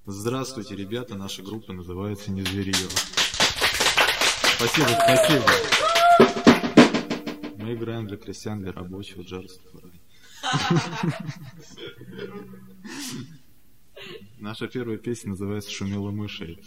Здравствуйте, ребята, наша группа называется «Не зверье». Спасибо, спасибо. Мы играем для крестьян, для рабочих, джаз. Наша первая песня называется «Шумела мышей».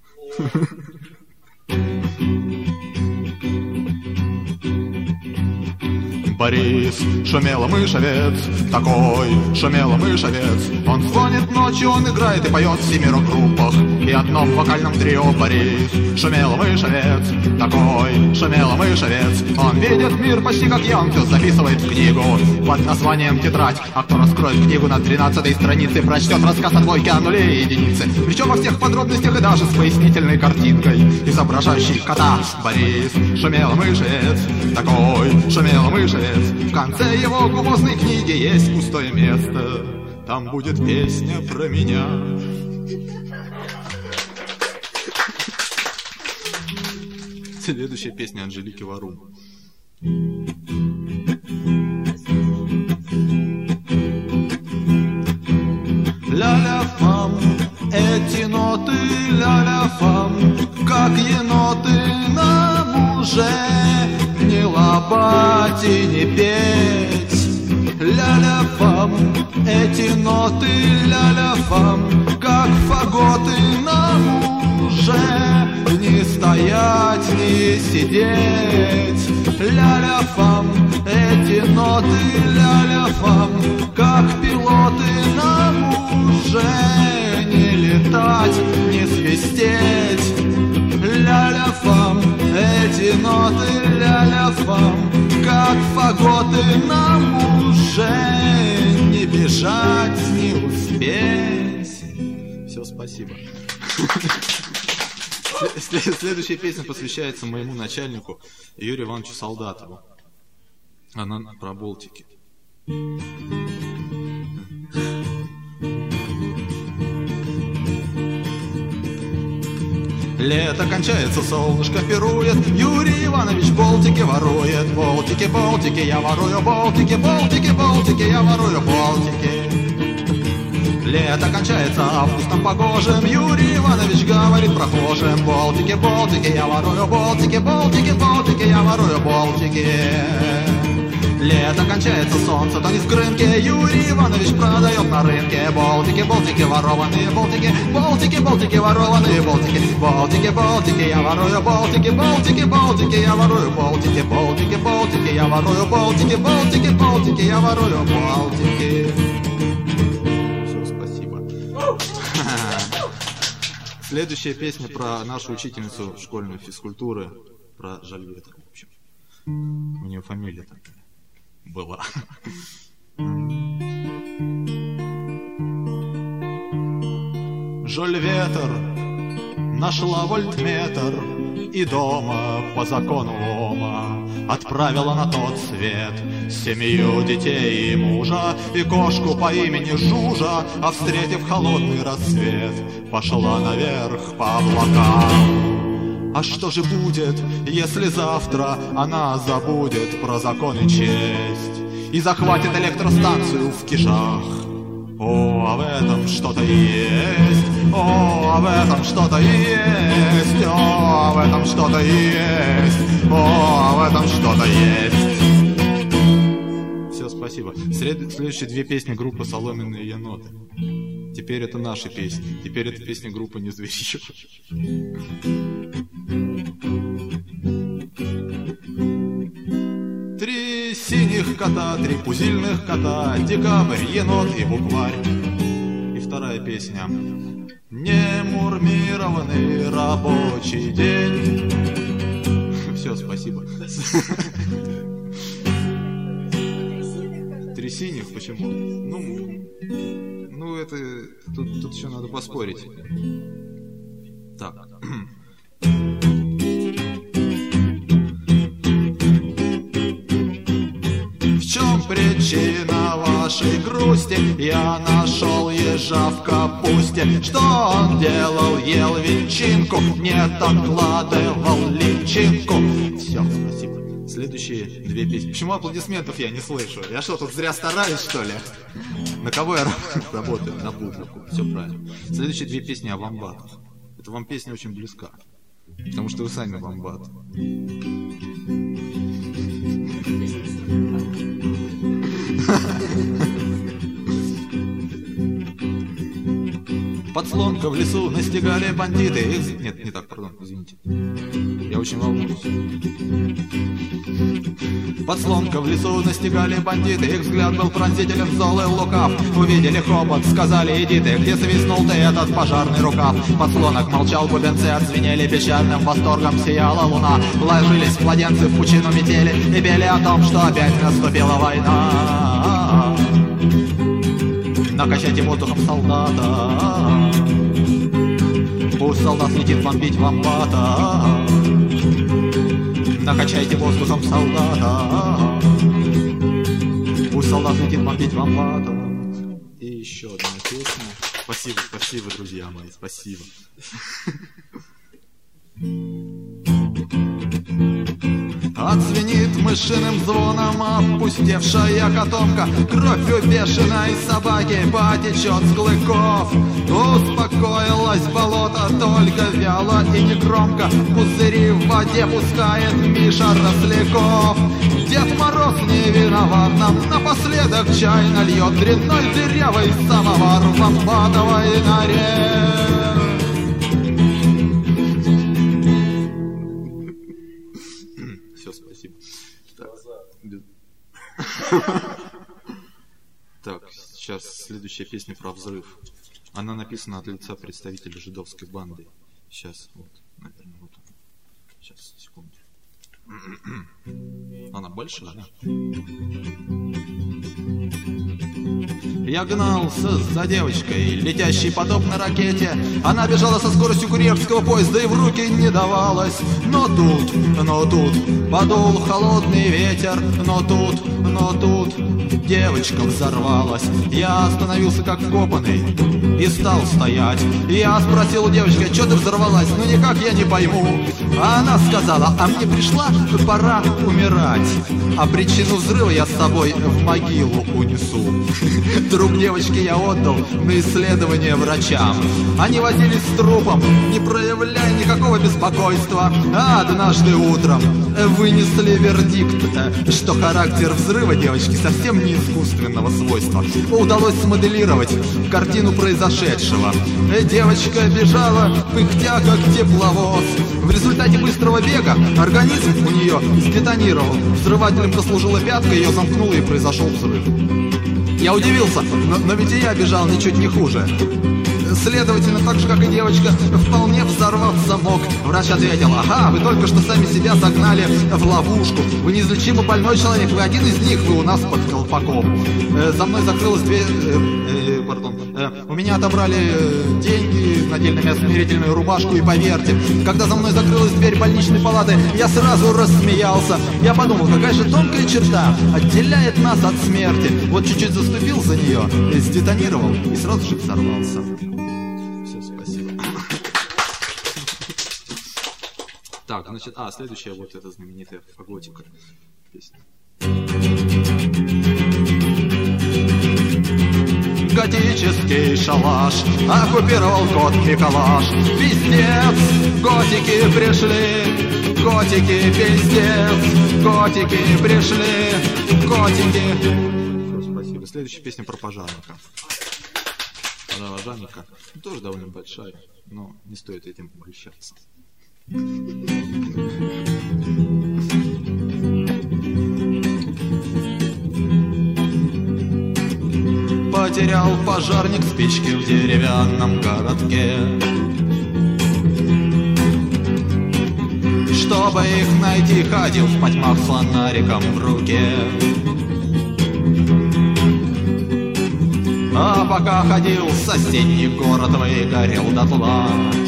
Борис, шумела мышевец, такой шумела мышевец. Он звонит ночью, он играет и поет в 7 рок-группах и одном вокальном трио. Борис, шумела мышевец, такой шумела мышевец. Он видит мир почти как я, он все записывает в книгу под названием «Тетрадь». А кто раскроет книгу на 13-й странице, прочтет рассказ о двойке, о нуле и единице. Причем во всех подробностях и даже с пояснительной картинкой, изображающей кота. Борис, шумела мышевец, такой шумела мышевец. В конце его гумозной книги есть пустое место. Там будет песня про меня. Следующая песня Анжелики Варум. Ля-ля-фам, эти ноты, ля-ля-фам, как еноты нам уже не лобать и не петь. Ля-ля-фам, эти ноты, ля-ля-фам, как фаготы нам уже не стоять, не сидеть. Ля-ля-фам, эти ноты, ля-ля-фам, как пилоты нам уже не летать, не свистеть. Ля-ля-фам, эти ноты, ля-ля-фам, как фаготы нам уже не бежать, не успеть. Все, спасибо. Следующая песня посвящается моему начальнику Юрию Ивановичу Солдатову. Она про болтики. Лето кончается, солнышко пирует, Юрий Иванович болтики ворует. Болтики, болтики, я ворую болтики, болтики, болтики, я ворую болтики. Лето кончается августом погожим, Юрий Иванович говорит прохожим: болтики, болтики, я ворую болтики, болтики, болтики, я ворую болтики. Лето кончается, солнце тонет в Крымке, Юрий Иванович продает на рынке. Болтики, болтики, ворованные болтики, болтики, болтики, ворованные болтики. Болтики, болтики, я ворую болтики, болтики, болтики, я ворую болтики. Болтики, болтики, я ворую болтики, болтики, болтики, я ворую болтики. Все, спасибо. Следующая песня про нашу учительницу школьной физкультуры, про Жальветру, в общем. У нее фамилия такая была. Жольветр нашла вольтметр и дома по закону Ома отправила на тот свет 7 детей и мужа и кошку по имени Жужа, а встретив холодный рассвет, пошла наверх по облакам. А что же будет, если завтра она забудет про закон и честь и захватит электростанцию в Кишах? О, а в этом что-то есть, о, а в этом что-то есть, о, а в этом что-то есть, о, а в этом что-то есть. Все, спасибо. Следующие 2 песни группы «Соломенные еноты». Теперь это наши песни. Теперь это песня группы «Не зверье». Три синих кота, 3 пузильных кота, декабрь, енот и букварь. И вторая песня. Немурмированный рабочий день. Все, спасибо. 3 синих, почему? Ну это... Тут еще надо поспорить. Так. В чем причина вашей грусти? Я нашел ежа в капусте. Что он делал? Ел ветчинку, нет, откладывал личинку. Все, спасибо. Следующие 2 песни. Почему аплодисментов я не слышу? Я что, тут зря стараюсь, что ли? На кого я работаю? На публику. Все правильно. Следующие две песни о вомбатах. Это вам песня очень близка. Потому что вы сами вомбат. Подслонка в лесу настигали бандиты. Нет, не так, пардон, извините. Я очень волнуюсь. Подслонка в лесу настигали бандиты. Их взгляд был пронзителен, зол и лукав. Увидели хобот, сказали: иди ты. Где свистнул ты этот пожарный рукав? Подслонок молчал, бубенцы отзвенели. Печальным восторгом сияла луна. Ложились младенцы в пучину метели и пели о том, что опять наступила война. Накачайте воздухом солдата. Пусть солдат летит бомбить вомбата. Накачайте воздухом солдата. Пусть солдат летит бомбить вомбата. И еще одна песня. Спасибо, друзья мои, спасибо. Отзвенит мышиным звоном опустевшая котомка. Кровь у бешеной собаки потечет с клыков. Успокоилось болото, только вяло и негромко. Пузыри в воде пускает Миша Росляков. Дед Мороз не виноват, нам напоследок чай нальет. Дрянной дырявый самовар в вомбатовой норе. Спасибо. Так, сейчас следующая песня про взрыв. Она написана от лица представителя жидовской банды. Сейчас, вот, наверное, вот. Сейчас, секунду. Она большая, да? Я гнался за девочкой, летящей подобно ракете. Она бежала со скоростью курьерского поезда и в руки не давалась. Но тут подул холодный ветер. Но тут девочка взорвалась. Я остановился как вкопанный и стал стоять. Я спросил у девочки: а что ты взорвалась? Ну никак я не пойму. А она сказала: а мне пришла пора умирать. А причину взрыва я с собой в могилу унесу. Труп девочки я отдал на исследование врачам. Они возились с трупом, не проявляя никакого беспокойства. А однажды утром вынесли вердикт, что характер взрыва девочки совсем не искусственного свойства. Удалось смоделировать картину произошедшего. Девочка бежала, пыхтя как тепловоз. В результате быстрого бега организм у нее сдетонировал. Взрывателем послужила пятка, ее замкнуло и произошел взрыв. Я удивился, но ведь и я бежал ничуть не хуже. Следовательно, так же, как и девочка, вполне взорвав замок. Врач ответил: ага, вы только что сами себя загнали в ловушку. Вы неизлечимо больной человек, вы один из них, вы у нас под колпаком. За мной закрылась дверь... У меня отобрали деньги, надели на меня смирительную рубашку, и поверьте, когда за мной закрылась дверь больничной палаты, я сразу рассмеялся. Я подумал, какая же тонкая черта отделяет нас от смерти. Вот чуть-чуть заступил за нее, сдетонировал и сразу же взорвался. Все, спасибо. Так, значит, следующая вот эта знаменитая фаготика песня. Готический шалаш оккупировал кот Миколаш. Пиздец, готики пришли, готики пиздец, готики пришли, готики. Все, спасибо. Следующая песня про пожарника. Пожарника тоже довольно большая, но не стоит этим увлечаться. Потерял пожарник спички в деревянном городке. Чтобы их найти, ходил в потьмах с фонариком в руке. А пока ходил, соседний город выгорел дотла.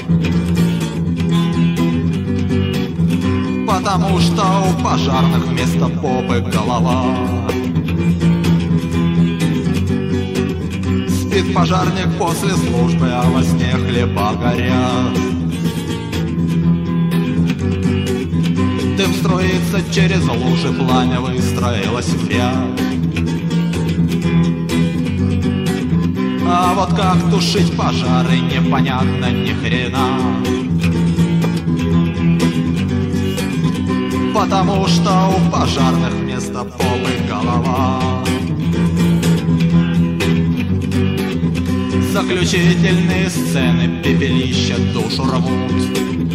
Потому что у пожарных вместо попы голова. Спит пожарник после службы, а во сне хлеба горят. Дым струится через лужи, пламя выстроилось в ряд. А вот как тушить пожары непонятно ни хрена. Потому что у пожарных вместо попы голова. Заключительные сцены пепелища душу рвут.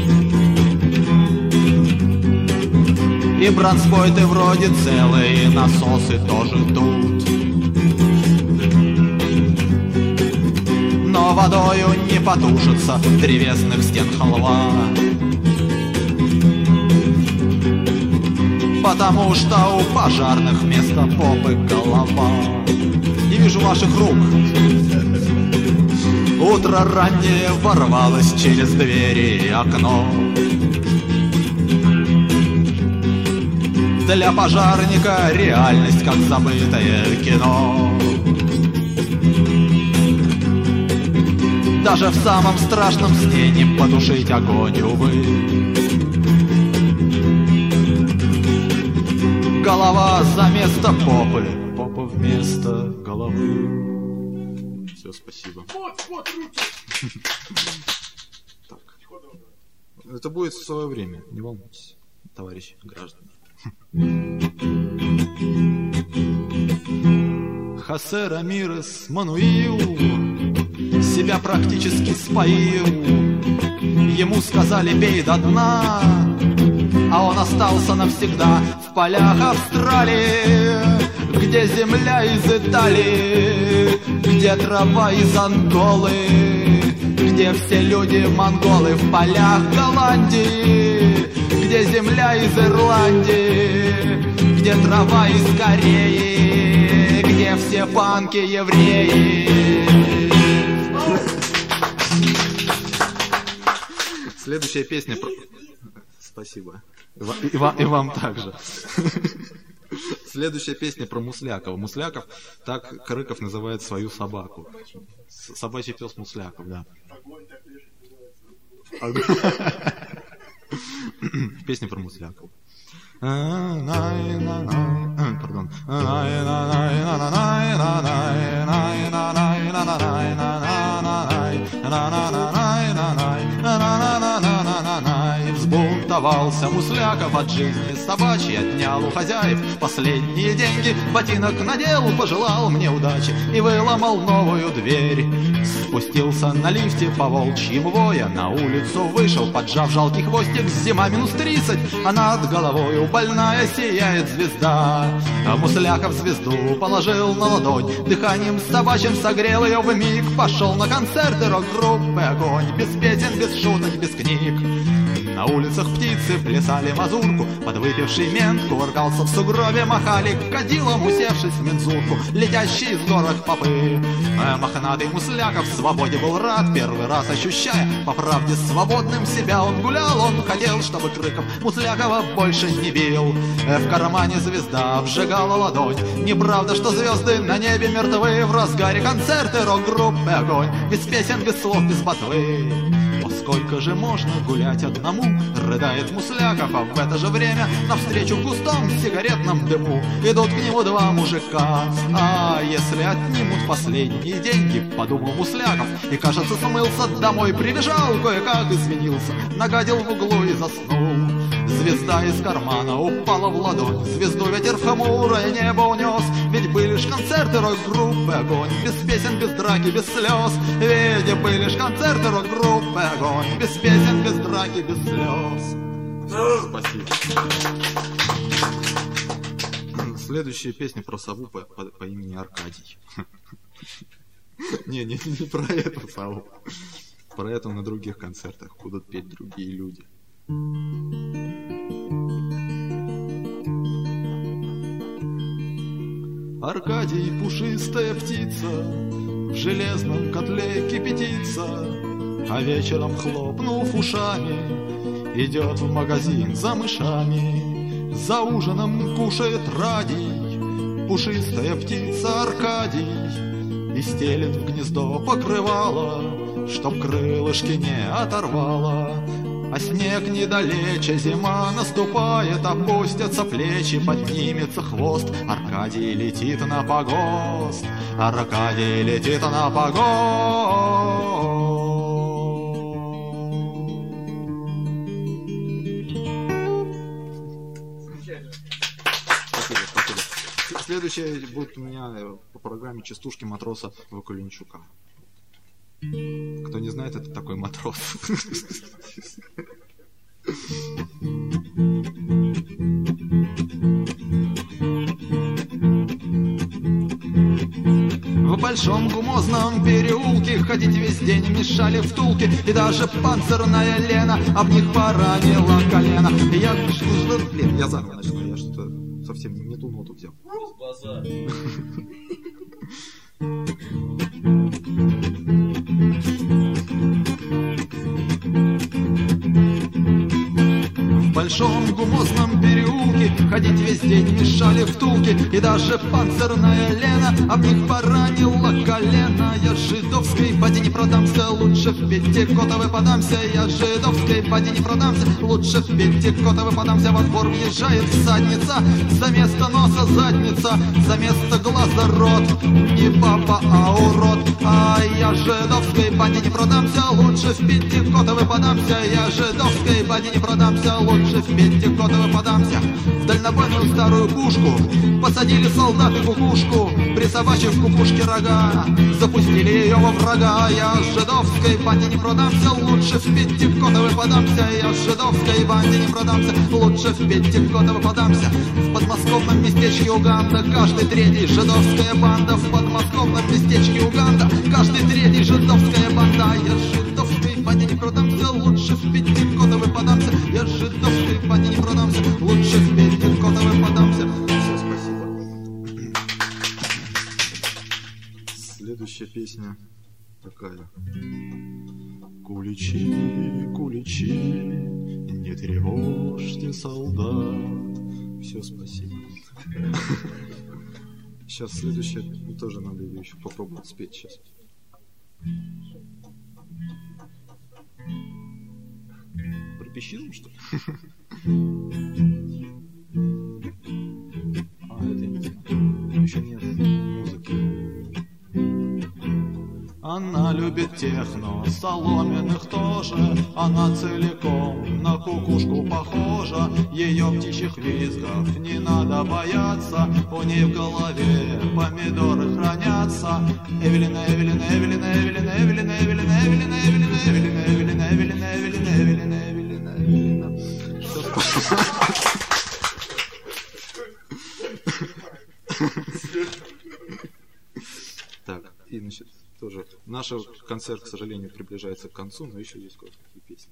И бронспойты вроде целые, насосы тоже тут. Но водою не потушится древесных стен халва. Потому что у пожарных вместо попы голова. Не вижу ваших рук. Утро раннее ворвалось через двери и окно. Для пожарника реальность, как забытое кино. Даже в самом страшном сне не потушить огонь, увы. Голова за место попы, попа вместо головы. Все, спасибо. Вот руки. Так. Это будет в свое время, не волнуйтесь, товарищи граждане. Хосе Рамирес Мануил себя практически споил. Ему сказали: пей до дна, а он остался навсегда в полях Австралии, где земля из Италии, где трава из Анголы, где все люди монголы, в полях Голландии, где земля из Ирландии, где трава из Кореи, где все панки евреи. Следующая песня про... Спасибо. И вам также. Следующая песня про Муслякова. Мусляков, так Крыков называет свою собаку. Собачий пес Мусляков, да. Песня про Муслякова. Пардон. Взбунтовался Мусляков от жизни собачьей, отнял у хозяев последние деньги, ботинок надел, пожелал мне удачи и выломал новую дверь. Спустился на лифте по волчьему воя, на улицу вышел, поджав жалкий хвостик, зима -30, а над головою больная сияет звезда. А Мусляков звезду положил на ладонь, дыханием собачьим согрел ее вмиг, пошел на концерты рок-группы «Огонь», без песен, без шуток, без книг. На улицах птицы плясали мазурку, подвыпивший мент кувыркался в сугробе, махали кадилом, усевшись в мензурку, летящие из горок попы. Мохнатый Мусляков в свободе был рад, первый раз ощущая по правде свободным себя. Он гулял, он хотел, чтобы Крыков Муслякова больше не бил. В кармане звезда обжигала ладонь, неправда, что звезды на небе мертвы. В разгаре концерты рок-группы «Огонь», без песен, без слов, без ботвы. Сколько же можно гулять одному, рыдает Мусляков, а в это же время навстречу в густом сигаретном дыму идут к нему два мужика. А если отнимут последние деньги, подумал Мусляков, и, кажется, смылся домой, прибежал, кое-как извинился, нагадил в углу и заснул. Звезда из кармана упала в ладонь, звезду ветер в хмурое небо унес, ведь были ж концерты рок-группы «Огонь», без песен, без драки, без слез. Ведь были ж концерты рок-группы «Огонь», без песен, без драки, без слез. Спасибо. Следующая песня про сову по имени Аркадий. Не про эту сову. Про это на других концертах будут петь другие люди. Аркадий, пушистая птица, в железном котле кипятится, а вечером, хлопнув ушами, идет в магазин за мышами. За ужином кушает радий, пушистая птица Аркадий, и стелет в гнездо покрывало, чтоб крылышки не оторвало. А снег недалече, зима наступает, опустятся плечи, поднимется хвост. Аркадий Аркадий летит на погост, Аркадий летит на погост. Следующее будет у меня по программе «Частушки матроса Вакуленчука». Кто не знает, это такой матрос. В большом гумозном переулке ходить весь день мешали втулки, и даже панцирная Лена об них поранила колено. И я заново начну, я что-то совсем не ту ноту взял. В большом гумозном переулке ходить весь день мешали втулки, и даже панцирная Лена об них поранила колено. Я жидовской поди не продамся, лучше в Пятикотовы подамся. Я жидовской поди не продамся, лучше в Пятикотовы подамся. Во двор въезжает всадница, за место носа задница, за место глаза рот. Не папа, а урод. А я жидовской поди не продамся, лучше в Пятикотовы подамся. Я жидовской поди не продамся, лучше в Пятикотовы подамся. В дальнобойную старую пушку посадили солдаты кукушку, присобачив к кукушке рога, запустили ее во врага. Я жидовской банде не продамся, лучше в Пятикотовы подамся. Я жидовской банде не продамся, лучше в Пятикотовы подамся. В подмосковном местечке Уганда каждый третий жидовская банда. В подмосковном местечке Уганда каждый третий жидовская банда. Я жидовской банде не продамся, лучше в Пятикотовы подамся. Я жидовской банде не продамся, лучше в Пятикотовы подамся. Все, спасибо. Следующая песня такая. Куличи, куличи, не тревожьте солдат. Все, спасибо. Сейчас следующее тоже надо ее еще попробовать спеть сейчас. Пропищизм, что ли? А, это не знаю. Еще нет музыки. Она любит техно, соломенных тоже. Она целиком на кукушку похожа. Ее птичьих визгов не надо бояться. У ней в голове помидоры хранятся. Эвелина, Эвелина, Эвелина, Эвелина, Эвелина, Эвелина, Эвелина, Эвелина, Эвелина, Эвелина, Эвелина, Эвелина, Эвелина, Эвелина, Эвелина. Так, и значит, тоже наш концерт, к сожалению, приближается к концу, но еще есть кое-какие песни.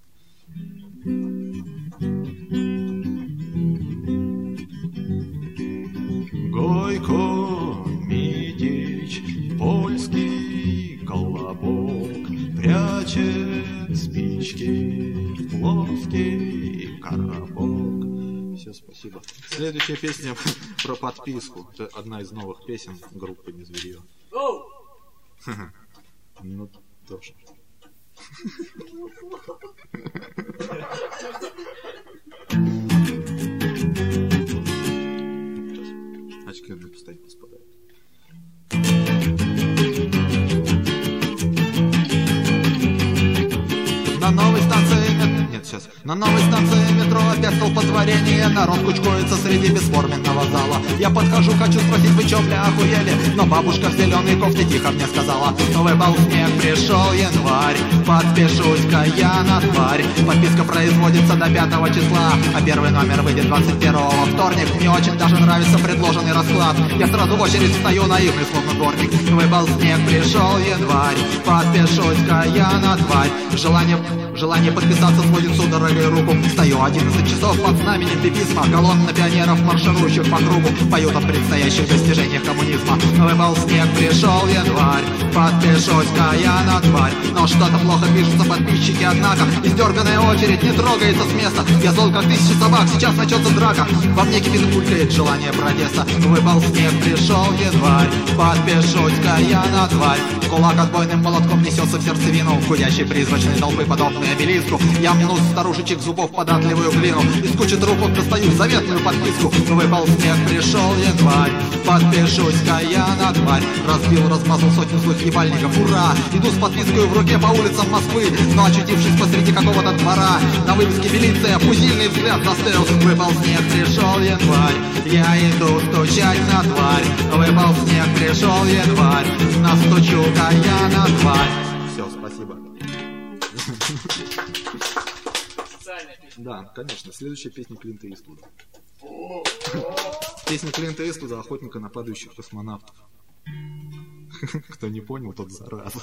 Гойко, Мидич, польский колобок прячет спички в плоский коробок. Все, спасибо. Следующая песня про подписку. Это одна из новых песен группы «Незверье». Ну, тоже. Очки у меня постоянно спадают. На новой станции на новой станции метро опять столпотворение. Народ кучкуется среди бесформенного зала. Я подхожу, хочу спросить, вы чё, бля, охуели? Но бабушка в зеленой кофте тихо мне сказала: выпал снег, пришел январь, подпишусь-ка я на тварь. Подписка производится до 5 числа, а первый номер выйдет 21-го, вторник. Мне очень даже нравится предложенный расклад. Я сразу в очередь встаю, наивный, словно дворник. Выпал снег, пришел январь, подпишусь-ка я на тварь. Желание подписаться сводит судорогой руку. Стою 11 часов под знаменем пипизма. Колонна пионеров, марширующих по кругу, поют о предстоящих достижениях коммунизма. Выпал снег, пришел январь, подпишусь-ка я на тварь. Но что-то плохо пишутся подписчики, однако издерганная очередь не трогается с места. Я зол как 1000 собак, сейчас начнется драка. Во мне кипит, булькает желание протеста. Выпал снег, пришел январь, подпишусь-ка я на тварь. Кулак отбойным молотком несется в сердцевину гудящей призрачной толпы, подобной обелиску. Я мну старушечек зубов податливую глину, из кучи трупов достаю заветную подписку. Выпал снег, пришел январь, подпишусь-ка я на тварь. Разбил, размазал сотню злых ебальников, ура! Иду с подпиской в руке по улицам Москвы, но очутившись посреди какого-то двора, на вывеске милиция фузильный взгляд застыл. Выпал снег, пришел январь, я иду стучать на тварь. Выпал снег, пришел январь, настучу-ка я на тварь. Все, спасибо. Да, конечно, следующая песня Клинта Иствуда. Песня Клинта Иствуда, охотника на падающих космонавтов. Кто не понял, тот зараза.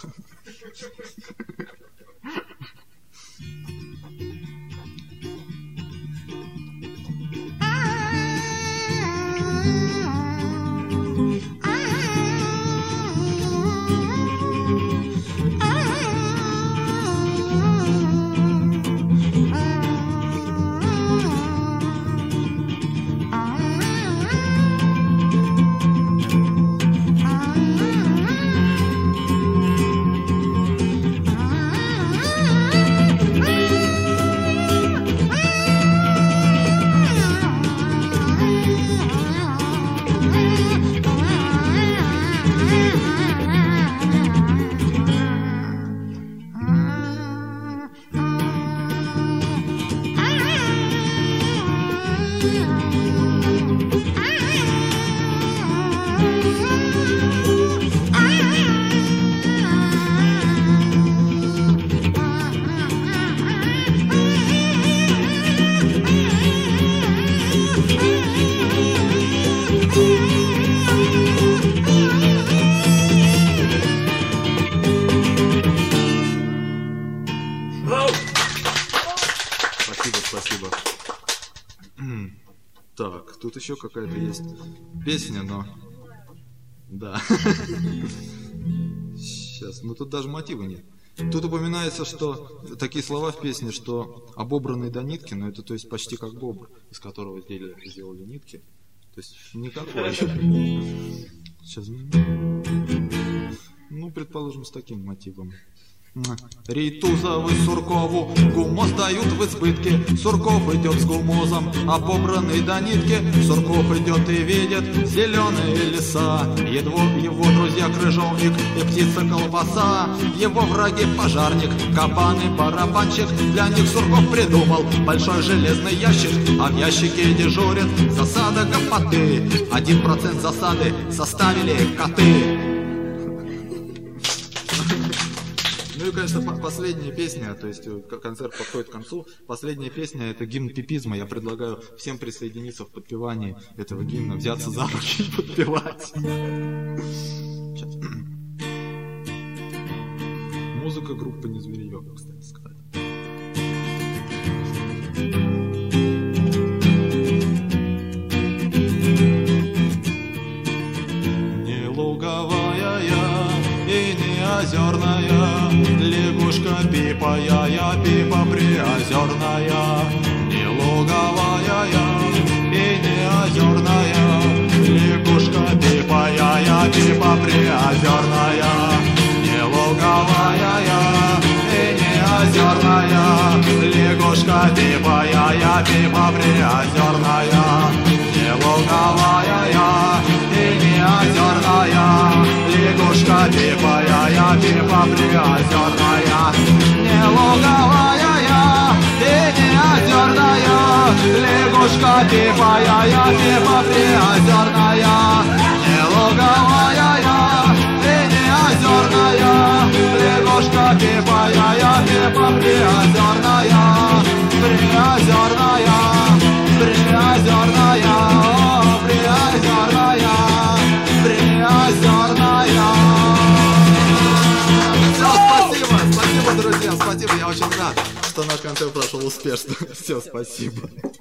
Спасибо. Так, тут еще какая-то есть песня, но... Да. Сейчас, ну тут даже мотива нет. Тут упоминается, что такие слова в песне, что обобранный до нитки, но это то есть почти как бобр, из которого сделали нитки. То есть никакой. Сейчас. Ну, предположим, с таким мотивом. Рейтузову и Суркову гумоз дают в избытке. Сурков идет с гумозом, обобранный до нитки. Сурков идет и видит зеленые леса. Его друзья крыжовник и птица-колбаса. Его враги пожарник, кабан и барабанщик. Для них Сурков придумал большой железный ящик. А в ящике дежурят засада гопоты. 1% засады составили коты. Ну и, конечно, последняя песня, то есть концерт подходит к концу. Последняя песня — это гимн пипизма. Я предлагаю всем присоединиться в подпевании этого гимна, взяться за руки и подпевать. Сейчас. Музыка группы «Не зверье», кстати сказать. Не луговая я и не озерная, лягушка пипая, я пипа приозерная. Не луговая я и не озерная, лягушка пипая, я пипа приозерная. Не луговая я и не озерная, лягушка пипая, я пипа приозерная. Не луговая я и не озерная, лягушка пипая, я пипа приозерная. Не луговая я и не озерная, лягушка пипая, я пипа приозерная. Не луговая я и не озерная, лягушка пипая, я пипа приозерная. Приозерная, приозерная, приозерная, приозерная. Все, спасибо, друзья, спасибо, я очень рад, что наш концерт прошел успешно. Все, спасибо.